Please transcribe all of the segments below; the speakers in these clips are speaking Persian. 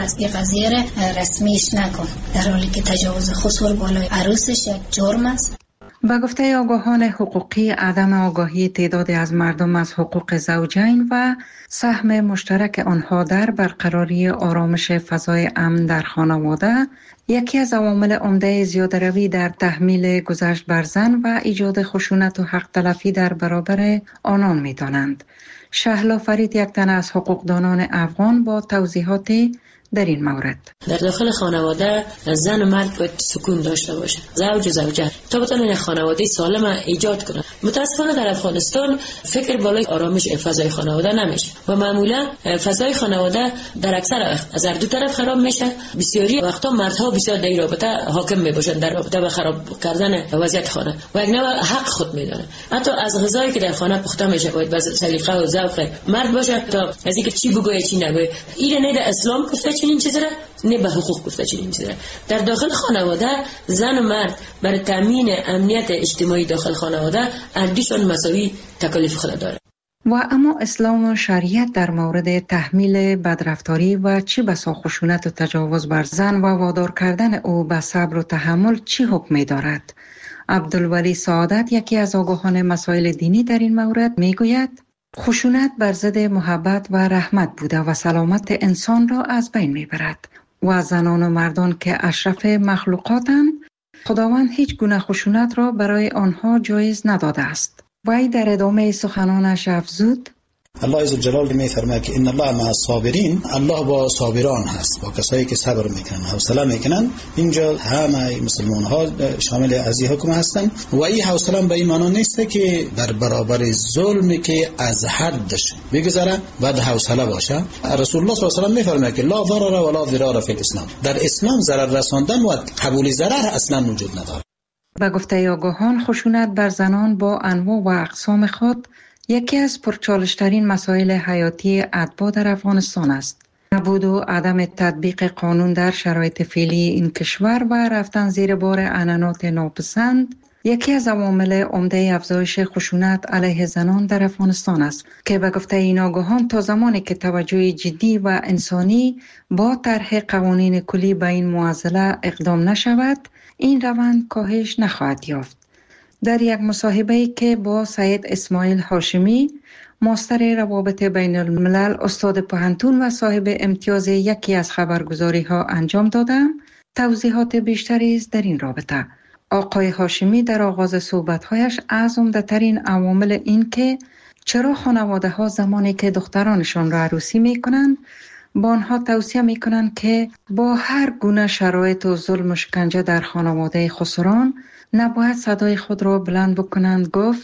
از این قضیه را رسمیش نکن، در حالی که تجاوز خصوصی بالای عروسش یک جرم است. به گفته آگاهان حقوقی، عدم آگاهی تعدادی از مردم از حقوق زوجین و سهم مشترک آنها در برقراری آرامش فضای امن در خانواده یکی از عوامل عمده زیاده‌روی در تحمیل گذشت بر زن و ایجاد خشونت و حق تلفی در برابر آنان می‌دانند. شهلا فرید، یک تن از حقوقدانان افغان، با توضیحاتی در این مورد. در داخل خانواده زن و مرد باید سکون داشته باشه، زوج و زوجه، تا بتونن یک خانواده سالم ایجاد کنن. متاسفانه در افغانستان فکر بالای آرامش فضای خانواده نمیشه و معمولا فضای خانواده در اکثر از هر دو طرف خراب میشه. بسیاری وقتا مردها بسیار در رابطه حاکم میباشن، در رابطه به خراب کردن وضعیت خانه و یک نوع حق خود میدونن. حتی از غذایی که در خانه پخته میشه باید باز سلیقه و ذوق مرد باشه تا از اینکه چی بگویه چی نگویه. این نه در اسلام گفته چنین چیزی را، نه به حقوق گفته چنین چیزی را. در داخل خانواده زن و مرد برای تامین امنیت اجتماعی داخل خانواده اردیشان مساوی تکالیف خود داره. و اما اسلام و شریعت در مورد تحمیل بدرفتاری و چه بسا خشونت و تجاوز بر زن و وادار کردن او به صبر و تحمل چی حکم می دارد؟ عبدالولی سعادت، یکی از آگاهان مسائل دینی، در این مورد می گوید خشونت بر ضد محبت و رحمت بوده و سلامت انسان را از بین می برد و زنان و مردان که اشرف مخلوقاتند، خداوند هیچ گونه خشونت را برای آنها جایز نداده است. وی در ادامه سخنانش افزود: الله عزوجلال می‌فرماید که ان الله مع الصابرین، الله با صابران هست، با کسایی که صبر میکنن، حوصله میکنن. اینجا همه مسلمان ها شامل از این حکم هستن و این حوصله به این معنی نیست که در برابر ظلمی که از حدش بگذره بعد حوصله باشه. رسول الله صلی الله علیه و آله می‌فرماید که لا ضرر ولا ضرار فی الاسلام، در اسلام ضرر رساندن و قبول ضرر اصلا وجود نداره. به گفته آگاهان، خشونت بر زنان با انواع و اقسام خود یکی از پرچالش‌ترین مسائل حیاتی اتباع در افغانستان است. نبود و عدم تطبیق قانون در شرایط فعلی این کشور و رفتن زیر بار عنعنات ناپسند یکی از عوامل عمده افزایش خشونت علیه زنان در افغانستان است که به گفته این آگاهان تا زمانی که توجه جدی و انسانی با طرح قوانین کلی به این معضله اقدام نشود، این روند کاهش نخواهد یافت. در یک مصاحبه‌ای که با سید اسماعیل هاشمی، ماستر روابط بین الملل، استاد پوهنتون و صاحب امتیاز یکی از خبرگزاری‌ها انجام دادم، توضیحات بیشتری است در این رابطه. آقای هاشمی در آغاز صحبت‌هایش از عمده‌ترین عوامل این که چرا خانواده‌ها زمانی که دخترانشان را عروسی می‌کنند با آنها توصیه می‌کنند که با هر گونه شرایط و ظلم و شکنجه در خانواده خسران نباید صدای خود را بلند بکنند، گفت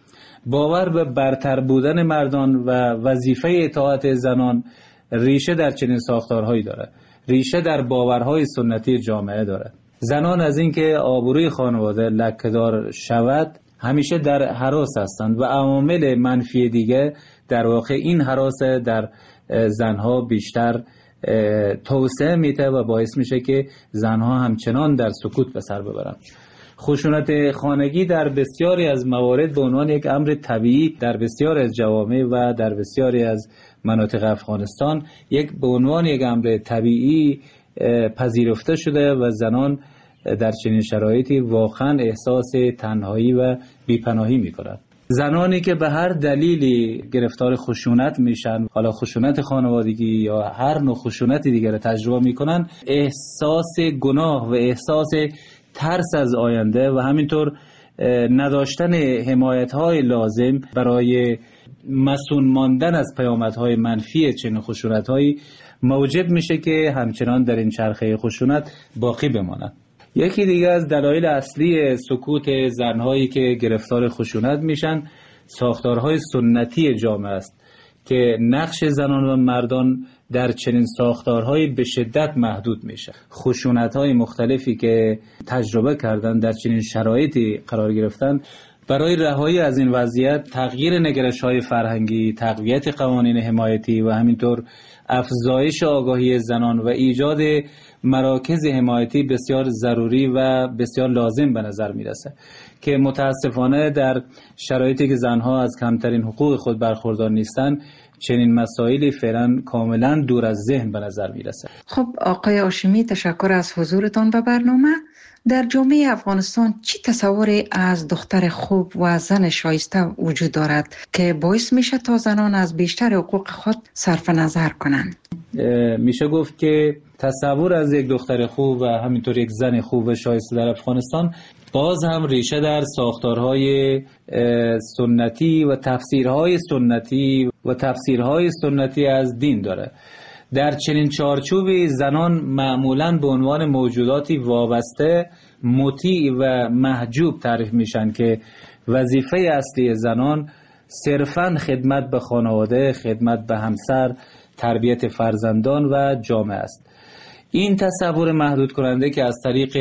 باور به برتر بودن مردان و وظیفه اطاعت زنان ریشه در چنین ساختارهایی دارد، ریشه در باورهای سنتی جامعه دارد. زنان از اینکه آبروی خانواده لکه‌دار شود همیشه در هراس هستند و عوامل منفی دیگه در واقع این هراس در زنها بیشتر توسعه میده و باعث میشه که زنها همچنان در سکوت به سر ببرند. خشونت خانگی در بسیاری از موارد به عنوان یک امر طبیعی در بسیاری از جوامع و در بسیاری از مناطق افغانستان به عنوان یک امر طبیعی پذیرفته شده و زنان در چنین شرایطی واقعا احساس تنهایی و بیپناهی می‌کنند. زنانی که به هر دلیلی گرفتار خشونت میشن، حالا خشونت خانوادگی یا هر نوع خشونت دیگر تجربه میکنن، احساس گناه و احساس ترس از آینده و همینطور نداشتن حمایت‌های لازم برای مسئول ماندن از پیامدهای منفی چنین خشونت‌هایی موجب میشه که همچنان در این چرخه خشونت باقی بمانند. یکی دیگه از دلایل اصلی سکوت زنهایی که گرفتار خشونت میشن ساختارهای سنتی جامعه است که نقش زنان و مردان در چنین ساختارهایی به شدت محدود میشه. خشونت‌های مختلفی که تجربه کردن در چنین شرایطی قرار گرفتن، برای رهایی از این وضعیت تغییر نگرش‌های فرهنگی، تقویت قوانین حمایتی و همینطور افزایش آگاهی زنان و ایجاد مراکز حمایتی بسیار ضروری و بسیار لازم به نظر میرسه که متاسفانه در شرایطی که زنها از کمترین حقوق خود برخوردار نیستن چنین مسائلی فعلا کاملا دور از ذهن به نظر میرسه. خب آقای هاشمی، تشکر از حضورتان به برنامه. در جامعه افغانستان چی تصوری از دختر خوب و زن شایسته وجود دارد که باعث میشه تا زنان از بیشتر حقوق خود صرف نظر کنند؟ میشه گفت که تصور از یک دختر خوب و همینطور یک زن خوب و شایسته در افغانستان باز هم ریشه در ساختارهای سنتی و تفسیرهای سنتی از دین داره. در چنین چارچوبی زنان معمولاً به عنوان موجوداتی وابسته، مطیع و محجوب تعریف میشن که وظیفه اصلی زنان صرفاً خدمت به خانواده، خدمت به همسر، تربیت فرزندان و جامعه است. این تصور محدود کننده که از طریق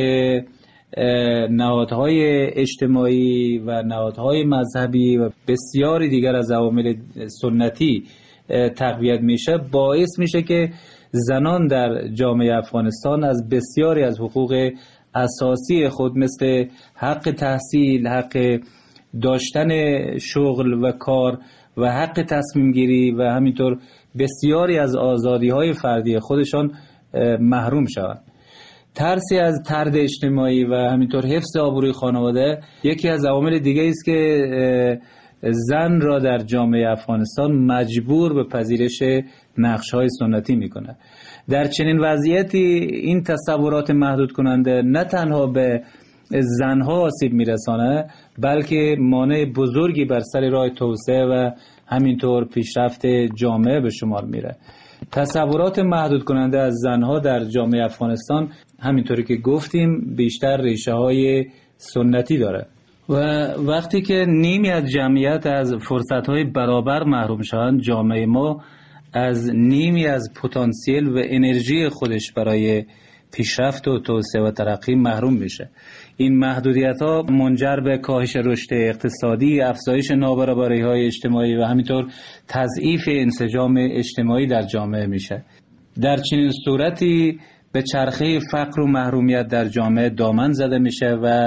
نهادهای اجتماعی و نهادهای مذهبی و بسیاری دیگر از عوامل سنتی تقویت میشه، باعث میشه که زنان در جامعه افغانستان از بسیاری از حقوق اساسی خود مثل حق تحصیل، حق داشتن شغل و کار و حق تصمیم گیری و همینطور بسیاری از آزادی‌های فردی خودشان محروم شوند. ترسی از طرد اجتماعی و همینطور حفظ آبروی خانواده یکی از عوامل دیگه است که زن را در جامعه افغانستان مجبور به پذیرش نقش‌های سنتی میکنه. در چنین وضعیتی این تصورات محدود کننده نه تنها به زنها آسیب میرسانه، بلکه مانع بزرگی بر سر راه توسعه و همینطور پیشرفت جامعه به شمار میره. تصورات محدود کننده از زنها در جامعه افغانستان همینطوری که گفتیم بیشتر ریشه های سنتی داره و وقتی که نیمی از جمعیت از فرصت‌های برابر محروم شوند، جامعه ما از نیمی از پتانسیل و انرژی خودش برای پیشرفت و توسعه و ترقی محروم میشه. این محدودیت‌ها منجر به کاهش رشد اقتصادی، افزایش نابرابری‌های اجتماعی و همینطور تضعیف انسجام اجتماعی در جامعه میشه. در چنین صورتی به چرخه فقر و محرومیت در جامعه دامن زده میشه و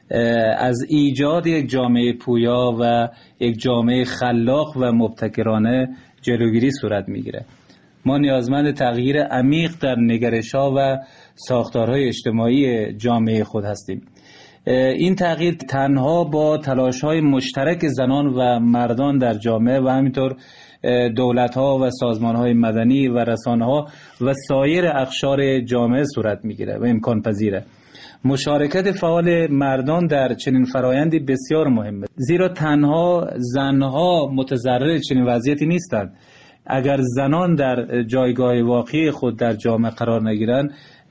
از ایجاد یک جامعه پویا و یک جامعه خلاق و مبتکرانه جلوگیری صورت میگیره. ما نیازمند تغییر عمیق در نگرش‌ها و ساختارهای اجتماعی جامعه خود هستیم. این تغییر تنها با تلاش‌های مشترک زنان و مردان در جامعه و همینطور دولت‌ها و سازمان‌های مدنی و رسانه‌ها و سایر اقشار جامعه صورت میگیره و امکان پذیره. مشارکت فعال مردان در چنین فرایندی بسیار مهمه، زیرا تنها زنها متضرر چنین وضعیتی نیستند. اگر زنان در جایگاه واقعی خود در جامعه قرار نگیرند،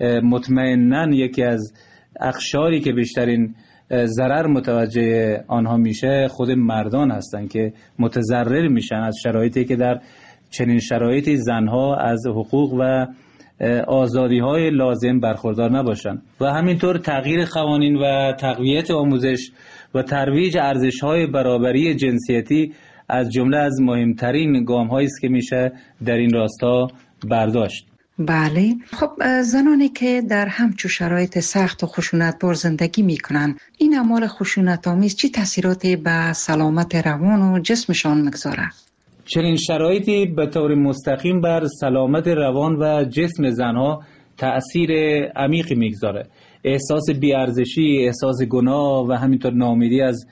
مطمئناً یکی از اقشاری که بیشترین ضرر متوجه آنها میشه خود مردان هستند که متضرر میشن از شرایطی که در چنین شرایطی زنها از حقوق و آزادی‌های لازم برخوردار نباشند. و همینطور تغییر قوانین و تقویت آموزش و ترویج ارزش‌های برابری جنسیتی از جمله از مهمترین گام‌هایی است که میشه در این راستا برداشت. بله، خب زنانی که در همچون شرایط سخت و خشونت‌بار زندگی میکنن، این اعمال خشونت‌آمیز چه تاثیراتی به سلامت روان و جسمشان میگذاره؟ چنین شرایطی به طور مستقیم بر سلامت روان و جسم زنها تأثیر عمیقی میگذاره. احساس بی‌ارزشی، احساس گناه و همینطور ناامیدی از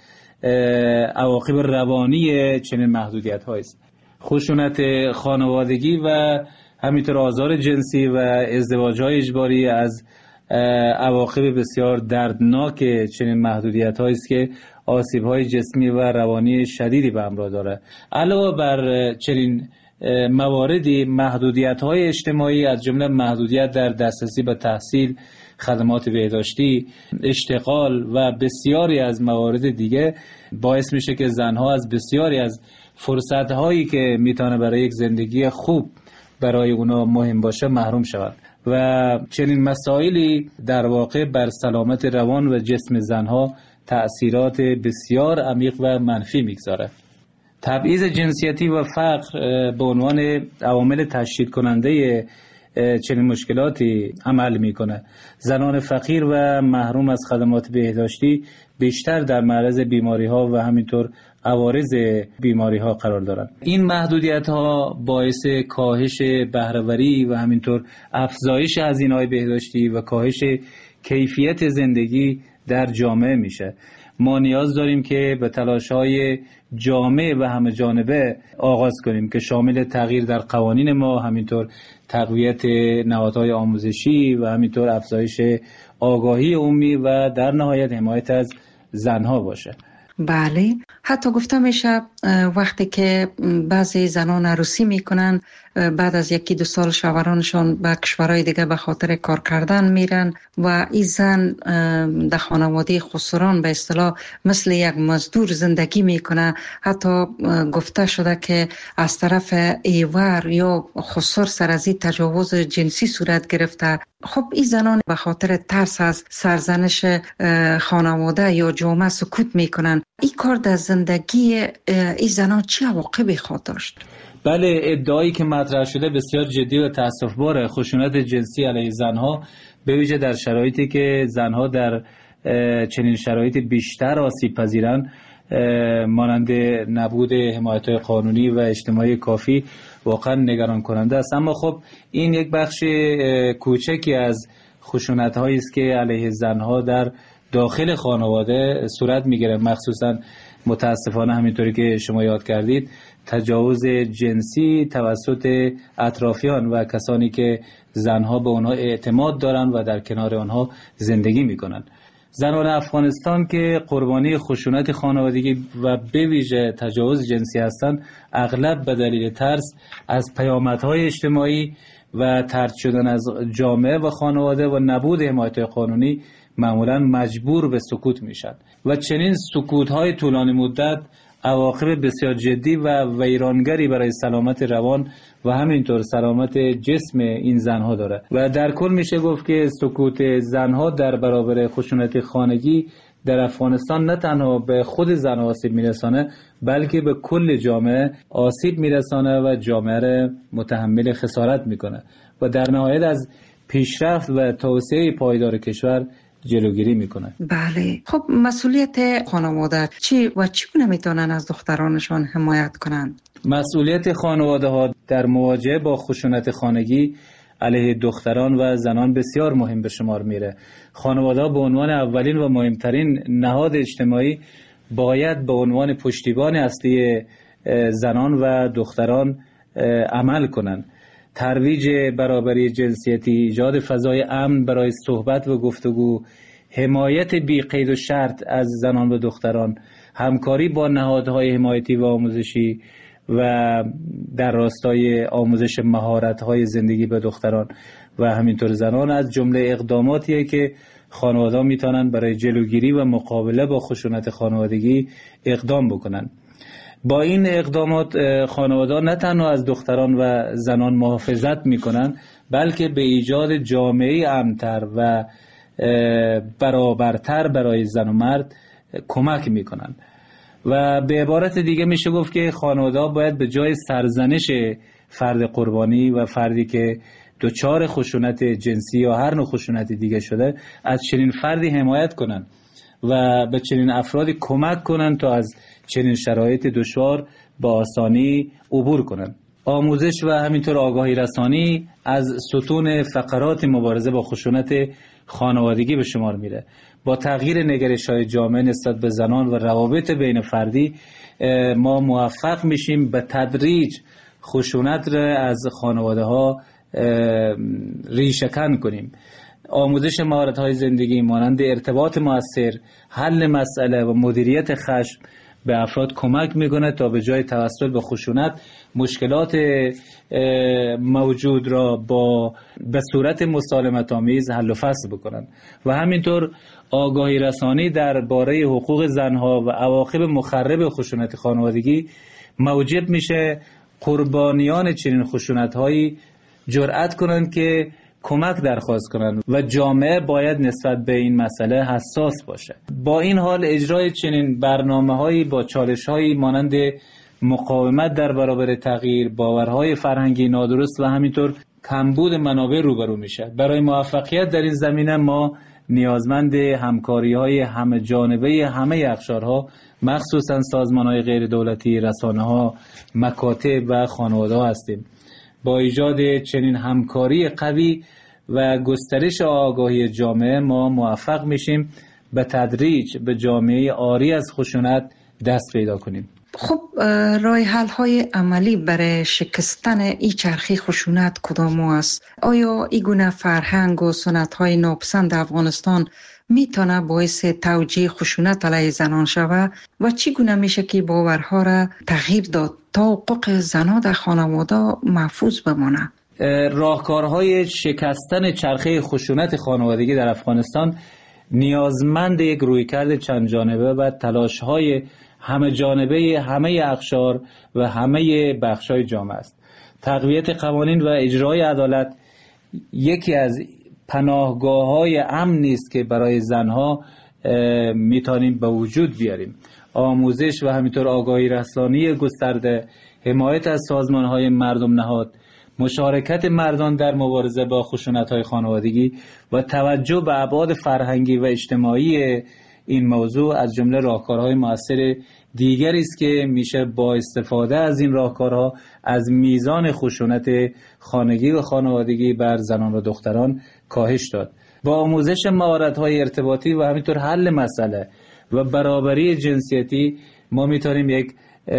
عواقب روانی چنین محدودیت‌هایی است. خشونت خانوادگی و همینطور آزار جنسی و ازدواج‌های اجباری از عواقب بسیار دردناک چنین محدودیت‌هایی است که آسیب‌های جسمی و روانی شدیدی به همراه داره. علاوه بر چنین مواردی، محدودیت‌های اجتماعی از جمله محدودیت در دسترسی به تحصیل، خدمات بهداشتی، اشتغال و بسیاری از موارد دیگه باعث میشه که زنها از بسیاری از فرصت‌هایی که میتونه برای یک زندگی خوب برای اونا مهم باشه محروم شود و چنین مسائلی در واقع بر سلامت روان و جسم زنها تأثیرات بسیار عمیق و منفی میگذاره. تبعیض جنسیتی و فقر به عنوان عوامل تشدید کننده چنین مشکلاتی عمل میکنه. زنان فقیر و محروم از خدمات بهداشتی بیشتر در معرض بیماری ها و همینطور عوارض بیماری ها قرار دارند. این محدودیت ها باعث کاهش بهره‌وری و همینطور افزایش هزینه‌های بهداشتی و کاهش کیفیت زندگی در جامعه میشه. ما نیاز داریم که به تلاش‌های جامع و همه جانبه آغاز کنیم که شامل تغییر در قوانین ما، همینطور تقویت نهادهای آموزشی و همینطور افزایش آگاهی عمومی و در نهایت حمایت از زنها باشه. بله، حتی گفته میشه وقتی که بعضی زنان عروسی میکنن بعد از 1-2 سال شوهرانشان به کشورهای دیگه به خاطر کار کردن میرن و این زن در خانواده خسران به اصطلاح مثل یک مزدور زندگی میکنه. حتی گفته شده که از طرف ایور یا خسر سر از این تجاوز جنسی صورت گرفته. خب این زنان به خاطر ترس از سرزنش خانواده یا جامعه سکوت میکنن. این کار در زندگی این زنان چه عواقبی خواهد داشت؟ بله، ادعایی که مطرح شده بسیار جدی و تأسف‌باره. خشونت جنسی علیه زنها به ویژه در شرایطی که زنها در چنین شرایط بیشتر آسیب پذیرند، مانند نبود حمایت‌های قانونی و اجتماعی کافی، واقعا نگران کننده است. اما خب این یک بخش کوچکی از خشونت‌هایی است که علیه زنها در داخل خانواده صورت می‌گیره. مخصوصا متاسفانه همینطوری که شما یاد کردید تجاوز جنسی توسط اطرافیان و کسانی که زنها به آنها اعتماد دارند و در کنار آنها زندگی می‌کنند. زنان افغانستان که قربانی خشونت خانوادگی و به ویژه تجاوز جنسی هستند، اغلب به دلیل ترس از پیامدهای اجتماعی و طرد شدن از جامعه و خانواده و نبود حمایت قانونی معمولا مجبور به سکوت میشن و چنین سکوت‌های طولانی مدت عواقب بسیار جدی و ویرانگری برای سلامت روان و همینطور سلامت جسم این زنها داره و در کل میشه گفت که سکوت زنها در برابر خشونت خانگی در افغانستان نه تنها به خود زنها آسیب میرسانه بلکه به کل جامعه آسیب میرسانه و جامعه را متحمل خسارت میکنه و در نهایت از پیشرفت و توسعه پایدار کشور جلوگیری میکنه. بله، خب مسئولیت خانواده چی و چگونه میتونن از دخترانشان حمایت کنند؟ مسئولیت خانواده ها در مواجهه با خشونت خانگی علیه دختران و زنان بسیار مهم به شمار میره. خانواده ها به عنوان اولین و مهمترین نهاد اجتماعی باید به عنوان پشتیبان اصلی زنان و دختران عمل کنند. ترویج برابری جنسیتی، ایجاد فضای امن برای صحبت و گفتگو، حمایت بی قید و شرط از زنان و دختران، همکاری با نهادهای حمایتی و آموزشی و در راستای آموزش مهارت‌های زندگی به دختران و همینطور زنان از جمله اقداماتیه که خانواده‌ها میتونن برای جلوگیری و مقابله با خشونت خانوادگی اقدام بکنن. با این اقدامات خانواده‌ها نه تنها از دختران و زنان محافظت میکنن بلکه به ایجاد جامعه امن‌تر و برابرتر برای زن و مرد کمک میکنن و به عبارت دیگه میشه گفت که خانواده‌ها باید به جای سرزنش فرد قربانی و فردی که دچار خشونت جنسی یا هر نوع خشونت دیگه شده از چنین فردی حمایت کنن و به چنین افرادی کمک کنن تا از چنین شرایط دشوار با آسانی عبور کنن. آموزش و همینطور آگاهی رسانی از ستون فقرات مبارزه با خشونت خانوادگی به شمار میره. با تغییر نگرش‌های جامعه نسبت به زنان و روابط بین فردی ما موفق میشیم به تدریج خشونت را از خانواده ها ریشه‌کن کنیم. آموزش مهارت‌های زندگی مانند ارتباط مؤثر، حل مسئله و مدیریت خشم به افراد کمک میکنه تا به جای توسل به خشونت مشکلات موجود را به صورت مسالمت آمیز حل و فصل بکنن و همینطور آگاهی رسانی درباره حقوق زنها و عواقب مخرب خشونت خانوادگی موجب میشه قربانیان چنین خشونت‌هایی جرأت کنند که کمک درخواست کنند و جامعه باید نسبت به این مسئله حساس باشه. با این حال اجرای چنین برنامه‌هایی با چالش‌هایی مانند مقاومت در برابر تغییر، باورهای فرهنگی نادرست و همینطور کمبود منابع روبرو میشه. برای موفقیت در این زمینه ما نیازمند همکاری‌های همه جانبه همه اقشارها، مخصوصا سازمان‌های غیر دولتی، رسانه‌ها، مکاتب و خانواده‌ها هستیم. با ایجاد چنین همکاری قوی و گسترش آگاهی جامعه ما موفق میشیم به تدریج به جامعه عاری از خشونت دست پیدا کنیم. خب راه حل های عملی برای شکستن این چرخه خشونت کدام است؟ آیا این گونه فرهنگ و سنت های ناپسند افغانستان میتونه باعث توجیه خشونت علیه زنان شود و چگونه میشه که باورها را تغییر داد تا حقوق زنان در خانواده محفوظ بمانه؟ راهکارهای شکستن چرخه خشونت خانوادگی در افغانستان نیازمند یک رویکرد چند جانبه و تلاش‌های همه جانبه همه اقشار و همه بخش‌های جامعه است. تقویت قوانین و اجرای عدالت یکی از پناهگاه‌های امن است که برای زنها میتونیم به وجود بیاریم. آموزش و همینطور آگاهی رسانی گسترده، حمایت از سازمان‌های مردم نهاد، مشارکت مردان در مبارزه با خشونت‌های خانوادگی و توجه به ابعاد فرهنگی و اجتماعی این موضوع از جمله راهکارهای مؤثر دیگری است که میشه با استفاده از این راهکارها از میزان خشونت خانگی و خانوادگی بر زنان و دختران کاهش داد. با آموزش مهارت‌های ارتباطی و همینطور حل مسئله و برابری جنسیتی ما میتونیم یک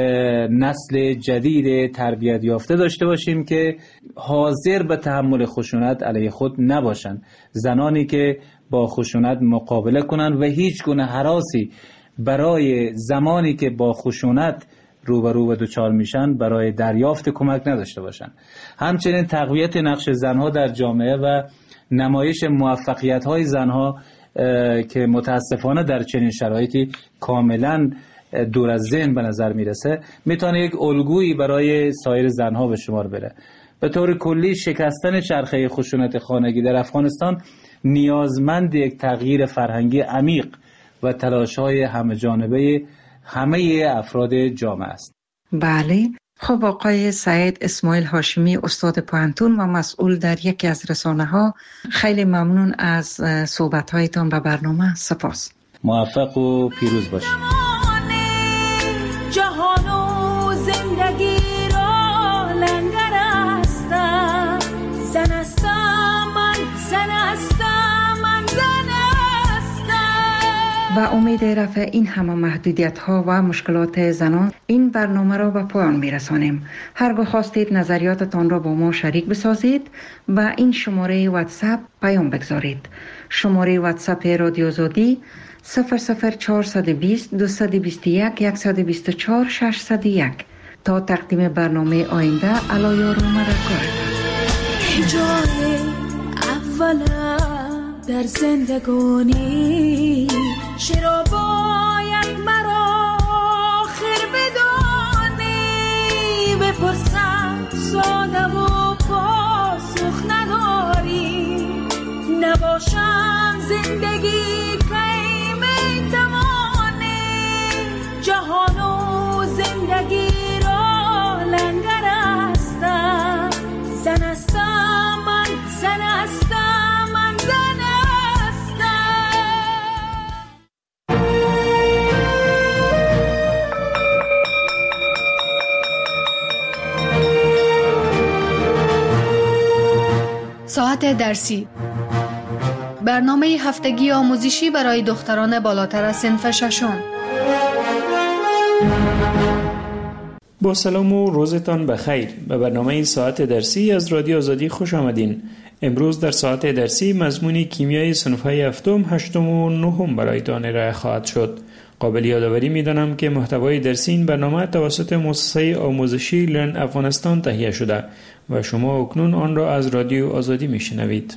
نسل جدید تربیت یافته داشته باشیم که حاضر به تحمل خشونت علیه خود نباشند. زنانی که با خشونت مقابله کنند و هیچ گونه هراسی برای زمانی که با خشونت روبرو و دچار میشن برای دریافت کمک نداشته باشند. همچنین تقویت نقش زنها در جامعه و نمایش موفقیت‌های زنها که متاسفانه در چنین شرایطی کاملاً دور از ذهن به نظر میرسه میتونه یک الگویی برای سایر زنها به شمار بره. به طور کلی شکستن چرخه خشونت خانگی در افغانستان نیازمند یک تغییر فرهنگی عمیق و تلاش‌های همه جانبه همه افراد جامعه است. بله. خب آقای سعید اسماعیل هاشمی، استاد پوهنتون و مسئول در یکی از رسانه‌ها، خیلی ممنون از صحبت‌هایتان به برنامه. سپاس. موفق و پیروز باشید. جهان و زندگی را لنگر هستم، زن هستم من، زن هستم من، زن هستم. و امید رفع این همه محدودیت ها و مشکلات زنان این برنامه را به پایان میرسانیم. هرگاه خواستید نظریاتتان را با ما شریک بسازید و این شماره واتساپ پیام بگذارید. شماره واتساپ رادیو آزادی 00420 221 124 601. تا تقدیم برنامه آینده علایار و مددکار. جای اولم در زندگانی چرا باید مرا آخر بدانی؟ بپرسم ساده و پاسخ نداری، نباشم زندگی جهان و زندگی را لنگر هستم، زن هستم من، زن هستم من، زن هستم. ساعت درسی، برنامه هفتگی آموزشی برای دختران بالاتر از صنف ششم. با سلام و روزتان بخیر. به برنامه ساعت درسی از رادیو آزادی خوش آمدین. امروز در ساعت درسی مضمون کیمیای صنف‌های هفتم، هشتم و نهم برایتان ارائه خواهد شد. قابل یادآوری می‌دانم که محتوای درسی این برنامه توسط مؤسسه آموزشی لرن افغانستان تهیه شده و شما اکنون آن را از رادیو آزادی می‌شنوید.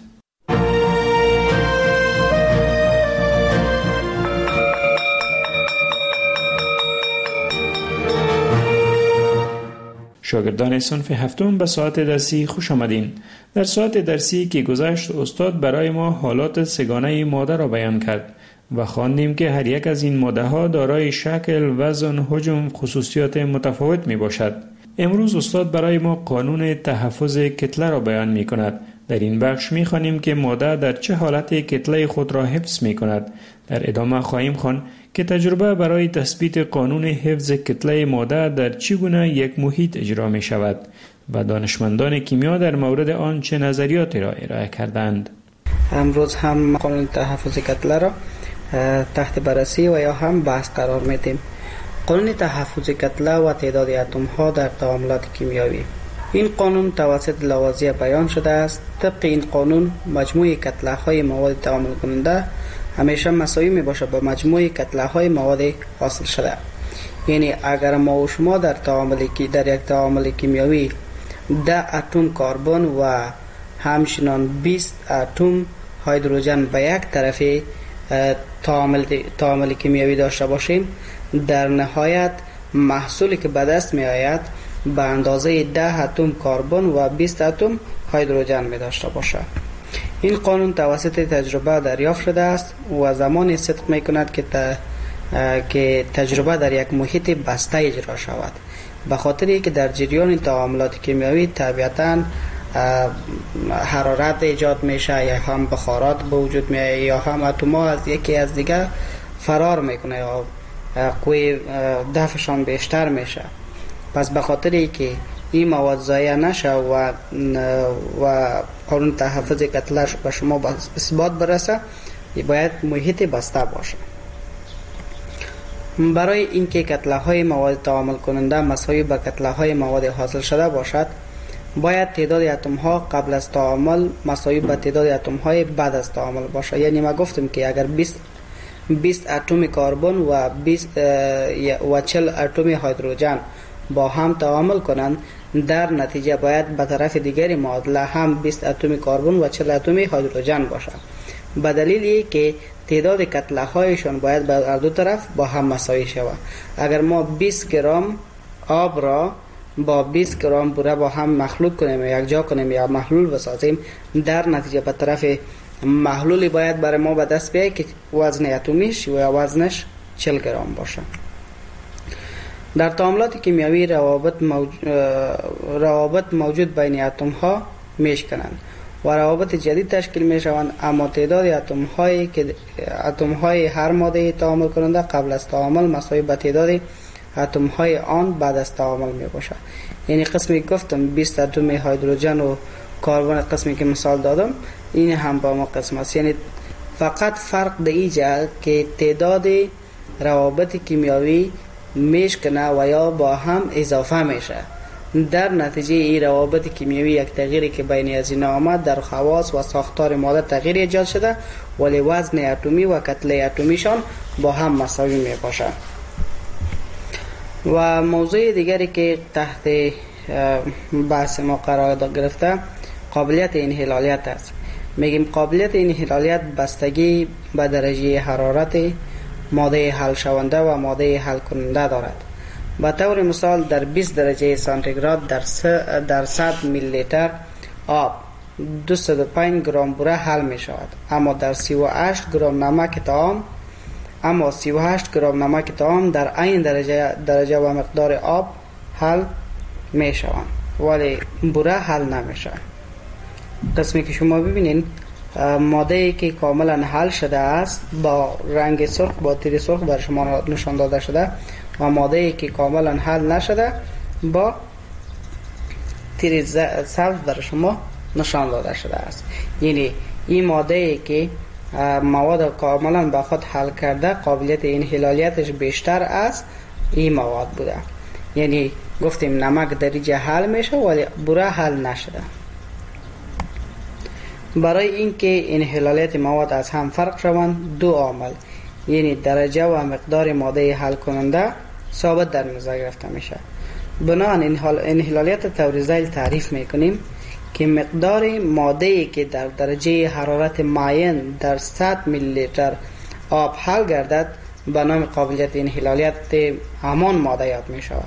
شاگردان صنف هفتم به ساعت درسی خوش آمدین. در ساعت درسی که گذشت استاد برای ما حالات سگانه ماده را بیان کرد و خواندیم که هر یک از این ماده ها دارای شکل، وزن، حجم، خصوصیات متفاوت می باشد. امروز استاد برای ما قانون تحفظ کتله را بیان می کند. در این بخش می خوانیم که ماده در چه حالتی کتله خود را حفظ می کند. در ادامه خواهیم خواند که تجربه برای تثبیت قانون حفظ کتله ماده در چگونه یک محیط اجرا می شود و دانشمندان کیمیا در مورد آن چه نظریاتی را ارائه کردند. امروز هم قانون تحفظ کتله را تحت بررسی و یا هم بحث قرار میدیم. قانون تحفظ کتله و تعداد اتم ها در تعاملات کیمیایی. این قانون توسط لاوازیه بیان شده است. طبق این قانون مجموع کتله های مواد تعامل کننده همیشه مساوی می باشد با مجموع کتله های مواد حاصل شده. یعنی اگر ما و شما در یک تعامل کیمیایی 10 اتم کربن و همچنان 20 اتم هیدروژن به یک طرف تعامل کیمیایی داشته باشیم، در نهایت محصولی که به دست می آید به اندازه 10 اتم کربن و 20 اتم هیدروژن می داشته باشد. این قانون توسط تجربه دریافت شده است و زمانی صدق می کند که تجربه در یک محیط بسته اجرا شود، به خاطر که در جریان تعاملات کیمیایی طبیعتاً حرارت ایجاد میشه، یا هم بخارات به وجود میاد، یا هم اتم‌ها از یکی از دیگه فرار میکنه یا قوی دفعشان بیشتر میشه. پس به خاطر که این مواد ضایع نشه و قانون تحفظ کتله به شما اثبات برسه، باید محیط بسته باشه. برای اینکه کتله های مواد تعامل کننده مساوی با کتله های مواد حاصل شده باشد، باید تعداد اتم ها قبل از تعامل مساوی با تعداد اتم های بعد از تعامل باشه. یعنی ما گفتیم که اگر 20 اتم کربن و 40 اتم هیدروژن با هم تعامل کنند، در نتیجه باید به طرف دیگری معادله هم 20 اتم کربن و 40 اتم هیدروژن باشد، به دلیلی که تعداد کتله هایشان باید به هر دو طرف با هم مساوی شود. اگر ما 20 گرم آب را با 20 گرم بوره با هم مخلوط کنیم یا یک جا کنیم یا محلول بسازیم، در نتیجه به طرف محلولی باید برای ما به دست بیاید که وزن اتمیش یا وزنش 40 گرم باشه. در تعاملات کیمیایی روابط موجود بین اتم ها میشکنند و روابط جدید تشکیل می شوند، اما تعداد اتم های هر ماده تعامل کننده قبل از تعامل مساوی با تعداد اتم های آن بعد از تعامل می باشد. یعنی قسمی گفتم 20 اتم هیدروژن و کربن، قسمی که مثال دادم این هم با ما قسم است. یعنی فقط فرق در اینجا که تعداد روابط کیمیایی میشکنه و یا با هم اضافه میشه. در نتیجه این روابط کیمیایی یک تغییری که بین از این آمد در خواص و ساختار ماده تغییر ایجاد شده، ولی وزن اتمی و کتله اتمیشان با هم مساوی می باشد. و موضوع دیگری که تحت بحث ما قرار گرفته قابلیت انحلالیت است. میگیم قابلیت انحلالیت بستگی به درجه حرارت ماده حل شونده و ماده حل کننده دارد. به طور مثال در 20 درجه سانتیگراد در 100 میلی لیتر آب 205 گرم بوره حل می شود، اما در 38 گرم نمک طعام در این درجه و مقدار آب حل می شوند، ولی بوره حل نمی شود. قسمی که شما ببینید ماده که کاملا حل شده است با رنگ سرخ با تیر سرخ بر شما نشان داده شده و ماده که کاملا حل نشده با تیر سبز بر شما نشان داده شده است. یعنی این ماده که مواد کاملا با خود حل کرده قابلیت انحلالیتش بیشتر از این مواد بوده. یعنی گفتیم نمک درجه حل میشه ولی بوره حل نشده. برای اینکه انحلالیت مواد از هم فرق شوند، دو عامل یعنی درجه و مقدار ماده حل کننده ثابت در نظر گرفته میشه. بنابراین انحلالیت طور ذیل تعریف میکنیم که مقدار ماده‌ای که در درجه حرارت معین در 100 میلی لیتر آب حل گردد به نام قابلیت انحلالیت همان ماده یاد می شود.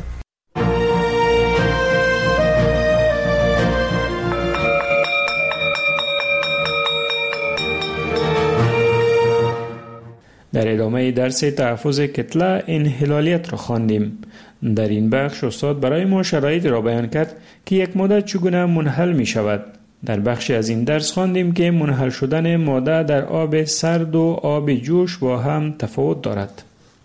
در ادامه درس تحفظ کتله انحلالیت را خواندیم. در این بخش استاد برای ما شرایط را بیان کرد که یک ماده چگونه منحل می شود. در بخشی از این درس خواندیم که منحل شدن ماده در آب سرد و آب جوش با هم تفاوت دارد.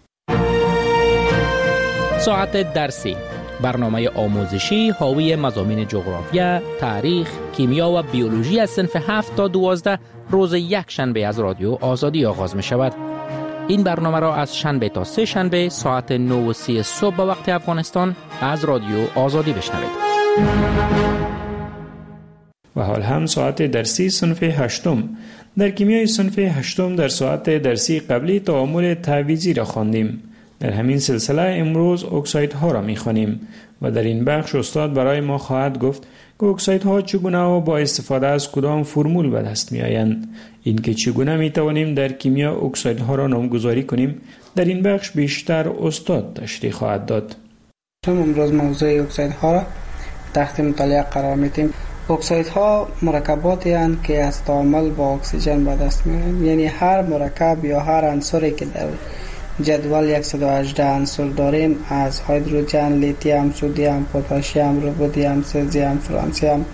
ساعت درسی، برنامه آموزشی حاوی مضامین جغرافیا، تاریخ، کیمیا و بیولوژی از صنف 7 تا 12 روز یک شنبه از رادیو آزادی آغاز می شود. این برنامه را از شنبه تا سه شنبه ساعت 9:30 صبح به وقت افغانستان از رادیو آزادی بشنوید. و حال هم ساعت درسی صنف 8. در کیمیای صنف 8 در ساعت درسی قبلی تعامل تعویضی را خواندیم. در همین سلسله امروز اکسایدها را می‌خوانیم و در این بخش استاد برای ما خواهد گفت که اکسایدها چگونه و با استفاده از کدام فرمول به دست می‌آیند. اینکه چگونه می‌توانیم در کیمیا اکسایدها را نامگذاری کنیم در این بخش بیشتر استاد تشریح خواهد داد. امروز موضوع اکسایدها را تحت مطالعه قرار می‌دیم. اکسایدها مرکباتی هستند که از تعامل با اکسیژن به دست می‌آیند. یعنی هر مرکب یا هر عنصری که در جدول 118 عنصر داریم، از هیدروژن، لیتیوم، سدیم، پتاسیم، رودیم، سزیم، فرانسیم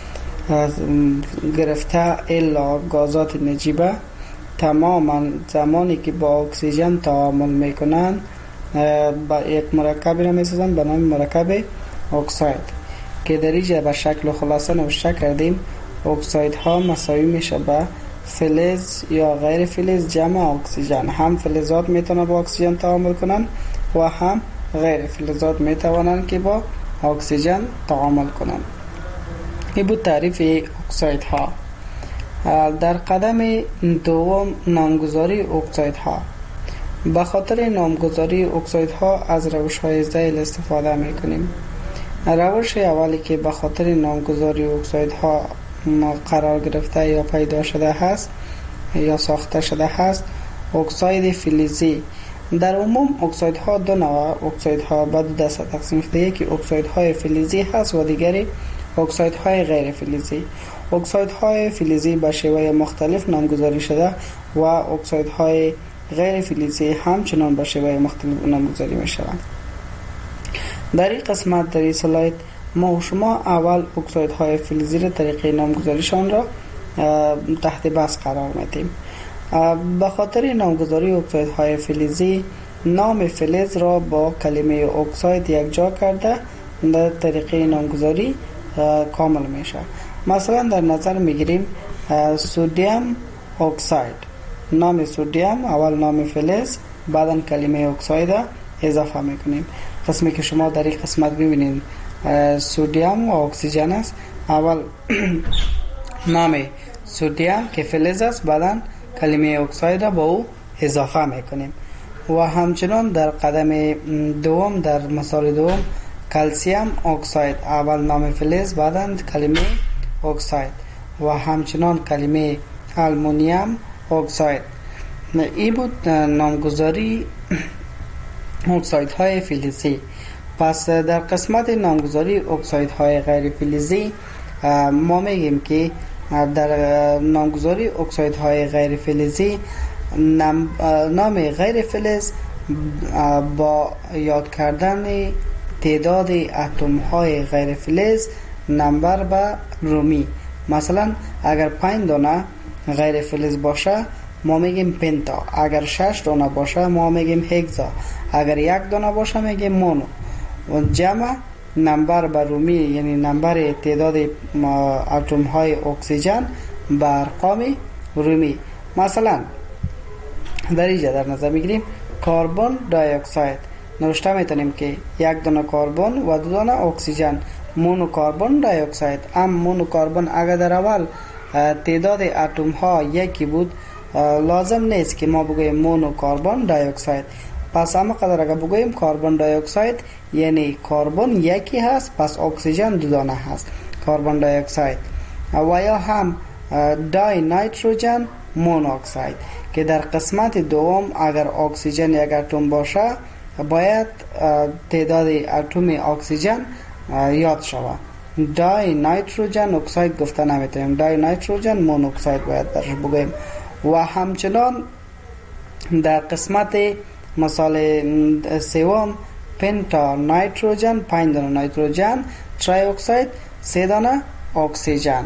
گرفته الا گازات نجیبه، تماما زمانی که با اکسیژن تعامل میکنن با یک مرکبی را میسازن به نام مرکب اکساید که در اینجا به شکل خلاصه نوشته کردیم. اکسایدها مساوی میشه به فلز یا غیر فلز جمع اکسیژن. هم فلزات میتونن با اکسیژن تعامل کنن و هم غیر فلزات میتوانن که با اکسیژن تعامل کنن. این بود تعریف اکسایدها. در قدم دوم نامگذاری اکسایدها. به خاطر نامگذاری اکسایدها از روش‌های ذیل استفاده میکنیم. روش اولی که به خاطر نامگذاری اکسایدها قرار گرفته یا پیدا شده هست یا ساخته شده هست اکساید فلزی. در عموم اکسایدها دو نوع اکسایدها به دو دسته تقسیم شده، یکی اکسایدهای فلزی هست و دیگری اکسایدهای غیر فلزی. اکسایدهای فلزی به شیوه مختلف نامگذاری شده و اکسایدهای غیر فلزی همچنان به شیوه مختلف نامگذاری می شوند. در این قسمت در این سلاید ما و شما اول اکسایدهای فلزی را طریقه نامگذاریشان را تحت بحث قرار میدیم. به خاطر نامگذاری اکسایدهای فلزی نام فلز را با کلمه اکساید یکجا کرده در طریقه نامگذاری کامل میشه. مثلا در نظر میگیریم سدیم اکساید، نام سدیم اول نام فلز بعدا کلمه اکساید اضافه میکنیم. قسمی که شما در این قسمت ببینید سدیم و اکسیژن است، اول نام سدیم که فلز است بعدا کلمه اکساید با او اضافه میکنیم. و همچنان در قدم دوم در مثال دوم کلسیم اکساید، اول نام فلز بعدا کلمه اکساید و همچنان کلمه آلومینیم اکساید. این بود نامگذاری اکسایدهای فلزی. پس در قسمت نامگذاری اکسایدهای غیر فلزی ما میگیم که در نامگذاری اکسایدهای غیر فلزی نام غیر فلز با یاد کردن تعداد اتم های غیر فلز نمبر به رومی. مثلا اگر 5 دانه غیر فلز باشه ما میگیم پنتا، اگر 6 دانه باشه ما میگیم هگزا، اگر 1 دانه باشه میگیم مونو. و جمع نمبر به رومی یعنی نمبر تعداد اتم های اکسیژن به ارقام رومی. مثلا در اینجا در نظر میگیریم کربن دی اکساید، نوشته میتونیم که 1 دانه کربن و 2 دانه اکسیژن، مونو کربن دی اکساید. مونو کربن اگر در اول تعداد اتم ها یکی بود لازم نیست که ما بگوییم مونو کربن دی اکساید. پس اما قدر اگر بگوییم کربن دی اکساید یعنی کربن یکی هست پس اکسیژن 2 دانه هست، کربن دی اکساید. و یا هم دای نیتروژن مونوکساید که در قسمت دوم اگر اکسیژن 1 اتم باشه باید تعداد اتم اکسیژن یاد شود. دای نیتروژن اکساید گفته نمیتونیم، دای نیتروژن مونوکساید باید درش بگوییم. و همچنان در قسمت مثال سوم پنتا نایتروژن، 5 دانه نایتروژن، تری اکساید، 3 دانه اکسیژن.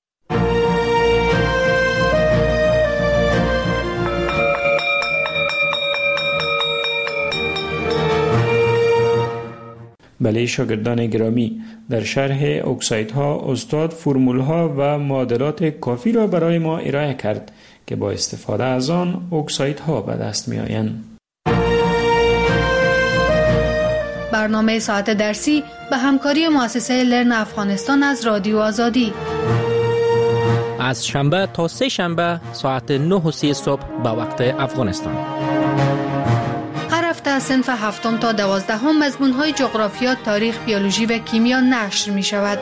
بله شاگردان گرامی، در شرح اکسایدها استاد فرمولها و معادلات کافی را برای ما ارائه کرد که با استفاده از آن اکسایدها به دست می آیند. برنامه ساعت درسی به همکاری مؤسسه لرن افغانستان از رادیو آزادی از شنبه تا سه شنبه ساعت 9:30 صبح به وقت افغانستان. هر هفته از صنف 7 تا 12 مضمون‌های جغرافیا، تاریخ، بیولوژی و کیمیا نشر می شود.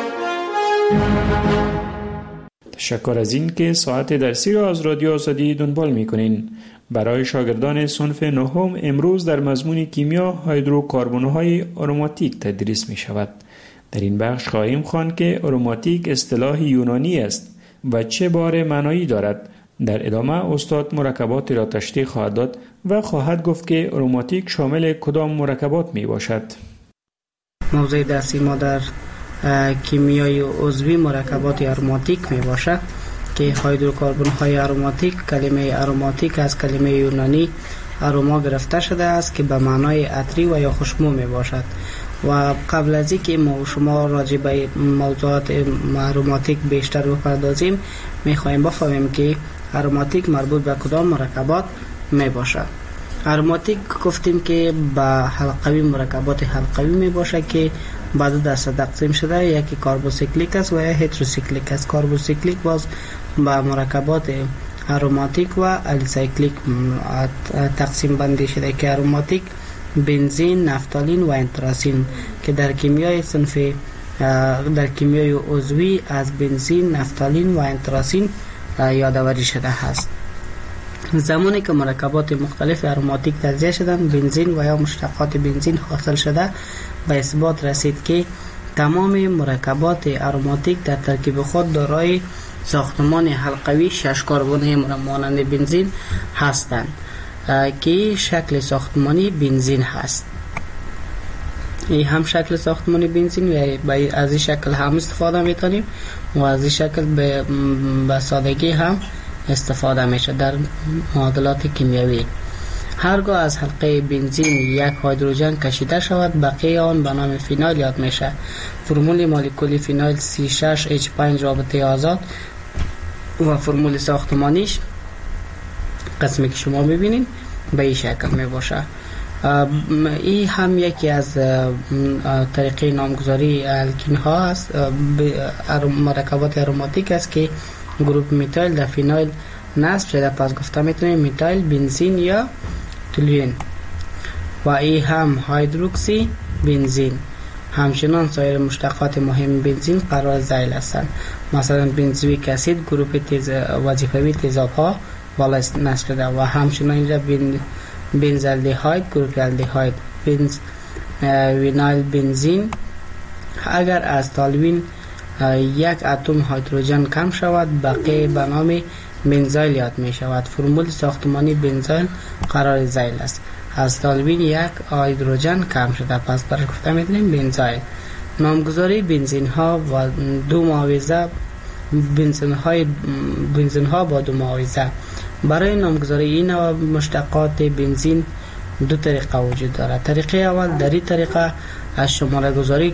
تشکر از این که ساعت درسی را از رادیو آزادی دنبال می کنین. برای شاگردان صنف 9 امروز در مضمون کیمیا هیدروکاربن‌های آروماتیک تدریس می شود. در این بخش خواهیم خواند که آروماتیک اصطلاح یونانی است و چه بار معنایی دارد. در ادامه استاد مرکبات را تشریح خواهد داد و خواهد گفت که آروماتیک شامل کدام مرکبات می باشد. موضوع درسی ما در کیمیای عضوی مرکبات آروماتیک می باشد که هیدروکاربن های آروماتیک، کلمه آروماتیک از کلمه یونانی آروما گرفته شده است که به معنای عطری و یا خوشبو می باشد. و قبل از اینکه ما و شما راجع به موضوعات آروماتیک بیشتر بپردازیم، می خواهیم بفهمیم که آروماتیک مربوط به کدام مرکبات می باشد. آروماتیک گفتیم که به حلقوی مرکبات حلقوی می باشد که بعد دو دسته تقسیم شده، یکی کاربوسیکلیک است و یا هتروسیکلیک است. کاربوسیکلیک باز به مرکبات آروماتیک و الیسایکلیک تقسیم بندی شده که آروماتیک بنزین، نفتالین و انتراسین که در کیمیای صنف در کیمیای عضوی از بنزین، نفتالین و انتراسین یادآوری شده است. زمانی که مرکبات مختلف آروماتیک تجزیه شدند، بنزین و یا مشتقات بنزین حاصل شده، به اثبات رسید که تمام مرکبات آروماتیک در ترکیب خود دارای ساختمان حلقوی 6 کربن مانند بنزین هستند که شکل ساختمانی بنزین هست. این هم شکل ساختمانی بنزین و از این شکل هم استفاده میتونیم و از این شکل به سادگی هم استفاده میشه در معادلات کیمیایی. هرگاه از حلقه بنزین یک هیدروژن کشیده شود، بقیه آن به نام فینال یاد میشه. فرمول مولکولی فینال C6H5 رابطه آزاد و فرمول ساختمانیش قسمی که شما میبینین به این شکل میباشه. این هم یکی از طریقه نامگذاری الکین ها است، مرکبات آروماتیک است که گروپ میتایل در فینال نصب شده، پس گفته میتونیم میتایل بنزین یا تولوئین. و این هم هیدروکسی بنزین. همچنان سایر مشتقات مهم بنزین قرار ذیل هستند. مثلا بنزویک اسید گروپ وظیفوی تیزاب ها بالا نصب شده و همچنان اینجا بنزالدهاید گروپ الدهاید. وینایل بنزین. اگر از تالوین یک اتم هیدروژن کم شود، بقیه به نام بنزایل یاد می شود. فرمول ساختمانی بنزایل قرار ذیل است. از تالوین یک هیدروژن کم شده، پس برش گفته می‌دونیم بنزایل. نامگذاری بنزین ها و دو معاوضه، بنزین ها با دو معاوضه. برای نامگذاری این نوع مشتقات بنزین دو طریقه وجود دارد. طریقه اول، در این طریقه از شماره گذاری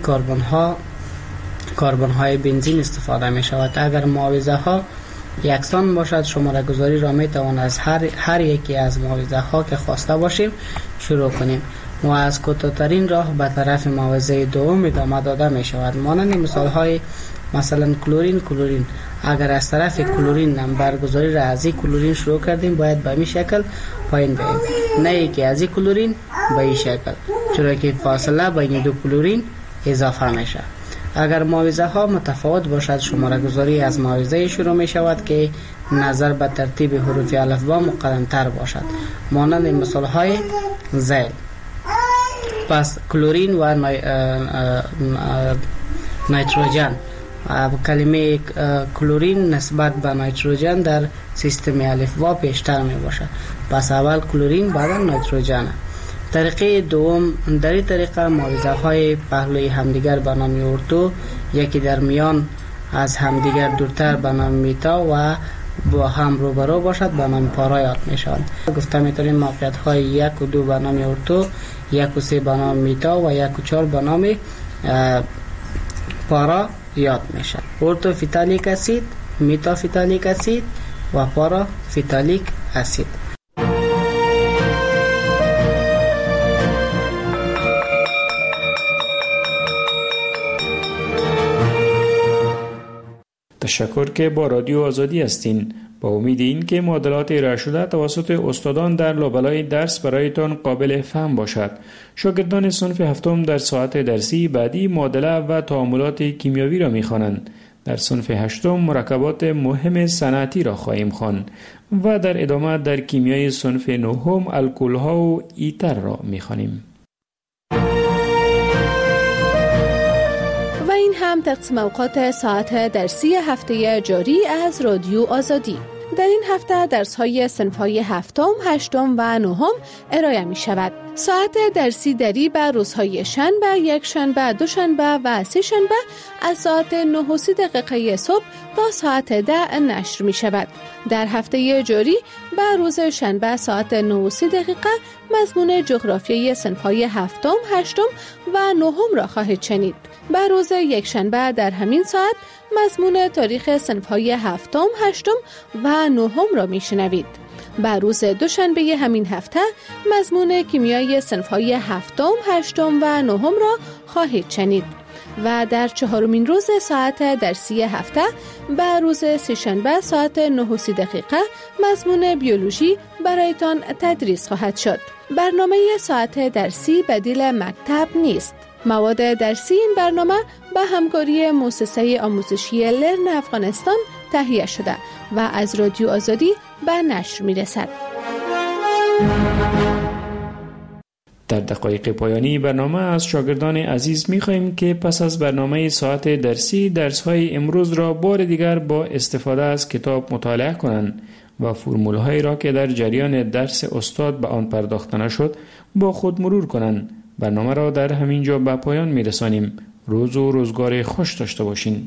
کربن های بنزین استفاده می شود. اگر معاوضه ها یکسان باشد، شماره گذاری را می توان از هر یکی از معاوضه ها که خواسته باشیم شروع کنیم و از کوتاه‌ترین راه به طرف معاوضه دوم ادامه داده می شود. مانند مثال های مثلا کلورین. اگر از طرف کلورین نمبرگذاری را از این کلورین شروع کردیم، باید به این شکل پایین بریم، نه یکی از این کلورین به این شکل، چرا که فاصله بین دو کلورین اضافه میشه. اگر معاوضه ها متفاوت باشد، شماره گذاری از معاوضه شروع می شود که نظر به ترتیب حروف الفبا مقدم تر باشد، مانند مثال های ذیل. پس کلورین و نیتروژن. کلمه کلورین نسبت به نیتروژن در سیستم الفبا پیشتر می باشد، پس اول کلورین بعد نیتروژن. طریقه دوم، در این طریقه معاوضه های پهلوی همدیگر به نام اردو، یکی در میان از همدیگر دورتر به نام میتا و با هم روبرو باشد به نام پارا یاد می شود. گفته میتونیم موقعیت های 1 و 2 به نام اردو، 1 و 3 به نام میتا و 1 و 4 به نام پارا یاد می شود. اردو فیتالیک اسید، میتا فیتالیک اسید و پارا فیتالیک اسید. تشکر که با رادیو آزادی هستین. با امید این که معادلات ارائه شده توسط استادان در لابلای درس برایتان قابل فهم باشد. شاگردان صنف هفتم در ساعت درسی بعدی معادله و تعاملات کیمیاوی را می‌خوانند. در صنف هشتم مرکبات مهم صنعتی را خواهیم خواند و در ادامه در کیمیای صنف نهم الکل‌ها و ایتر را می‌خوانیم. و این هم تقسیم اوقات ساعت درسی هفته جاری از رادیو آزادی. در این هفته درس‌های صنف‌های هفتم، هشتم و نهم ارائه می شود. ساعت درسی دری به روزهای شنبه، یک شنبه، دوشنبه و سه شنبه از ساعت 9:30 صبح تا ساعت 10 نشر می شود. در هفته جاری به روز شنبه ساعت 9:30 مضمون جغرافیای صنف‌های هفتم، هشتم و نهم را خواهید شنید. به روز یک شنبه در همین ساعت مضمون تاریخ صنف‌های هفتم، هشتم و نهم را میشنوید. به روز دوشنبه همین هفته مضمون کیمیای صنف‌های هفتم، هشتم و نهم را خواهید شنید. و در چهارمین روز ساعت درسی هفته به روز سه‌شنبه ساعت 9:30 مضمون بیولوژی برایتان تدریس خواهد شد. برنامه ساعت درسی بدیل مکتب نیست. مواد درسی این برنامه به همکاری مؤسسه آموزشی لرن افغانستان تهیه شده و از رادیو آزادی به نشر می رسد. در دقایق پایانی برنامه از شاگردان عزیز می خواهیم که پس از برنامه ساعت درسی درس‌های امروز را بار دیگر با استفاده از کتاب مطالعه کنند و فرمول‌هایی را که در جریان درس استاد به آن پرداخته نشد با خود مرور کنند. برنامه را در همین جا به پایان می رسانیم. روز و روزگار خوش داشته باشین.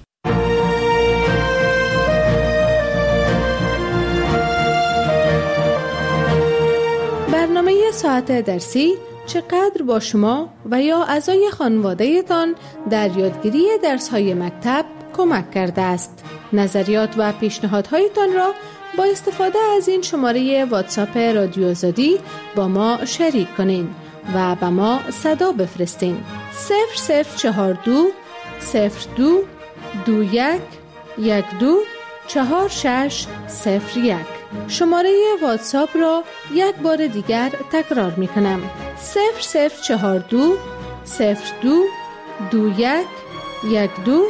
برنامه ساعت درسی چقدر با شما و یا اعضای خانواده تان در یادگیری درس‌های مکتب کمک کرده است. نظریات و پیشنهادهایتان را با استفاده از این شماره واتساپ رادیو آزادی با ما شریک کنین و به ما صدا بفرستین. 0042 02 21 12 4601. شماره واتساپ را یک بار دیگر تکرار می کنم. 0042 02 21 12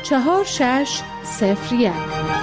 4601.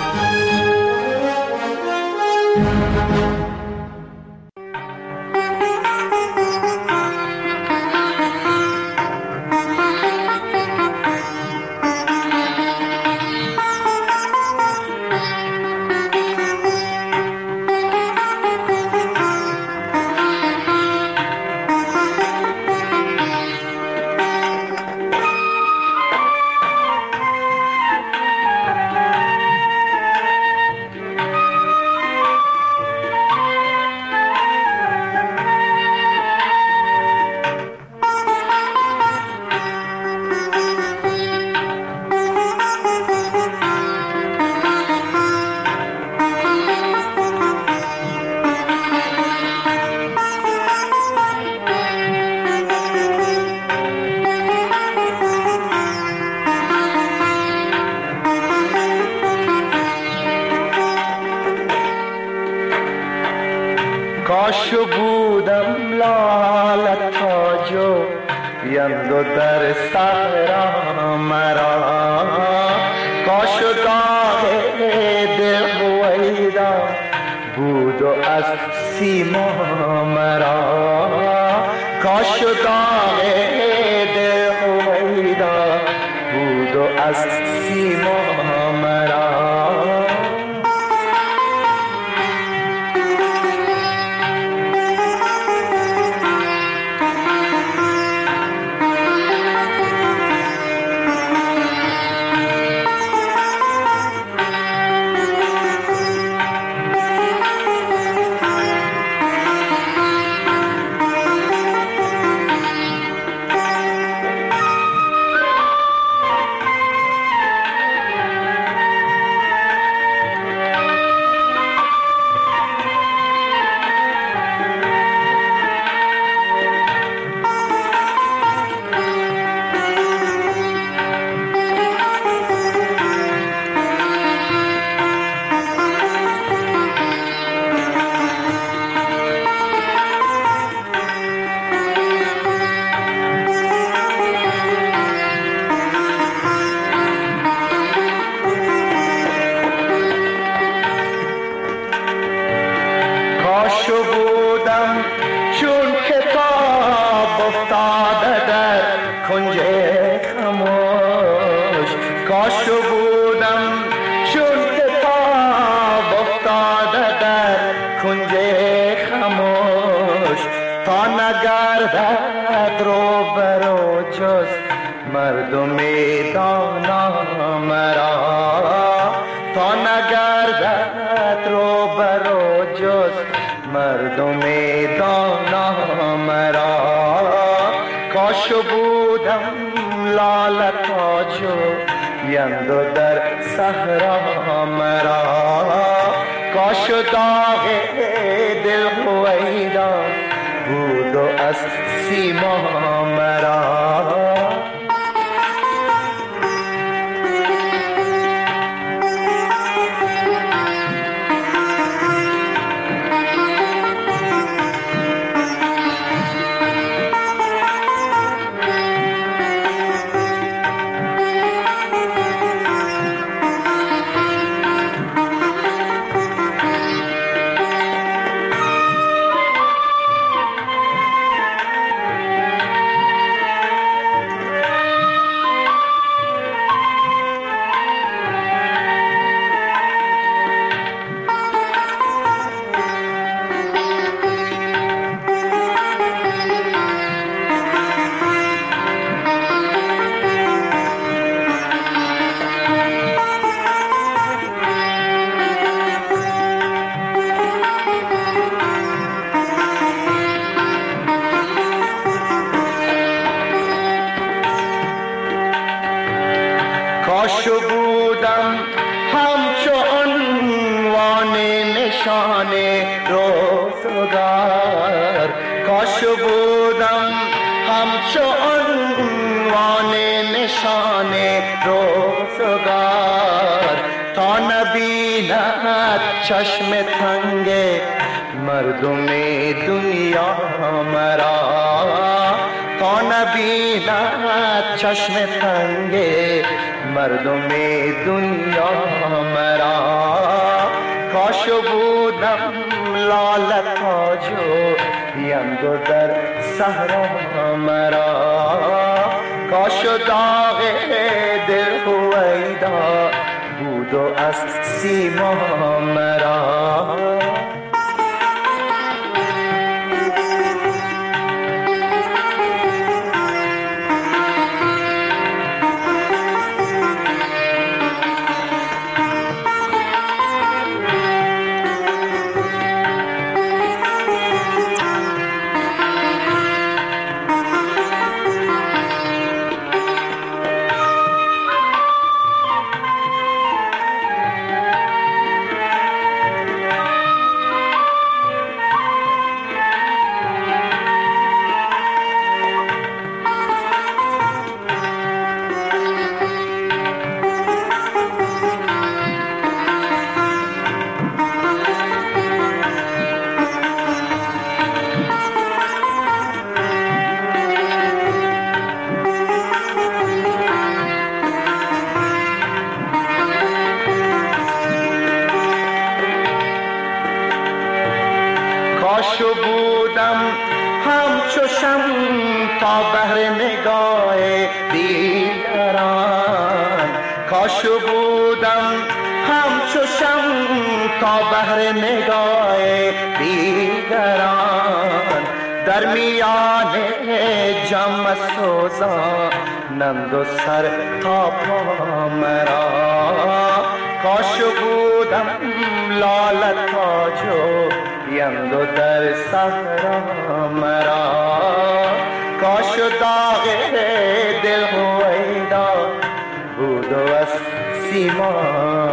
کاشو بودم لاله تاجو بیندو در صحرا مرا کاشو داغ دل ویدا بود و از سیما مرا کاشو داغ دل ویدا بود و از سیما مرا کنج خموش تا نگردد رو برو جز مردم دانا مرا، تا نگردد رو برو جز مردم دانا مرا. کاش بودم لاله تاجو یندو در صحرا مرا، کاش داغ دل هویدا بود و از سیما مرا. کاش بودم همچو عنوان نشان روزگار، کاش بودم همچو عنوان نشان روزگار، تا نبیند چشم تنگ مردم دنیا مرا، تا نبیند چشم تنگ مردم دنیا مرا. کاش بودم لاله تاجو یندو در صحرا مرا، کاش داغ دل هویدا بود و از سیما مرا. کاش بودم همچو شمع تا بهر نگاه دیگران، کاش بودم همچو شمع تا بهر نگاه دیگران، در میان جمع سوزانند و سر تا پا مرا. کاش بودم لاله تاجو یندو در صحرا مرا، کاش داغ دل هویدا بود و از سیما